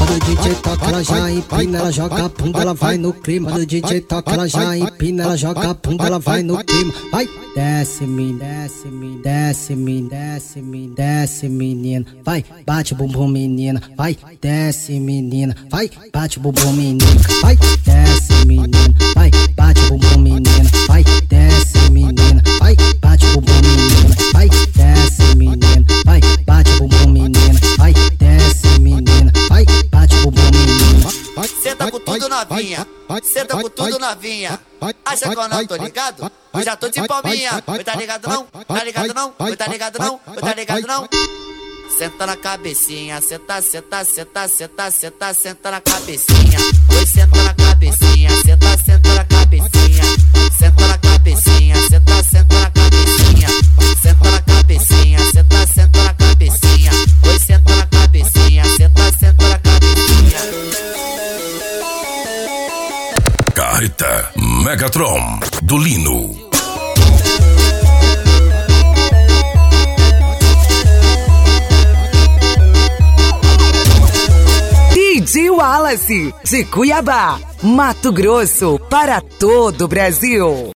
Quando o DJ toca, ela já empina, ela joga a bunda, ela vai no clima. Quando o DJ toca, ela já empina, ela joga a bunda, ela vai no clima. Vai, desce, menina, desce, menina, desce, menina, desce, menina, desce, menina. Vai, bate o bumbum, menina. Vai, desce, menina. Vai, bate o bumbum, menina. Vai, desce, menina. Vai, bate o bumbum, menina. Vai, desce, menina. Vai, bate o bumbum, menina. Vai, desce, menina. Vai, bate o bumbum, menina. Vai, desce, menina. Vai, bate o bumbum, menina. Senta com tudo novinha, senta com tudo novinha. Acha que eu não tô ligado? Eu já tô de palminha. Oi, tá ligado não? Tá ligado não? Oi, tá ligado não? Oi, tá ligado não? Senta na cabecinha, senta, senta, senta, senta, senta, senta na cabecinha. Oi, senta na cabecinha, senta, senta na cabecinha. Senta na cabecinha, senta, senta na cabecinha. Senta na cabecinha, senta, senta na cabecinha. Oi, senta na cabecinha, senta, senta na cabecinha. Carreta Megatron do Lino. DJ Wallace, de Cuiabá, Mato Grosso, para todo o Brasil.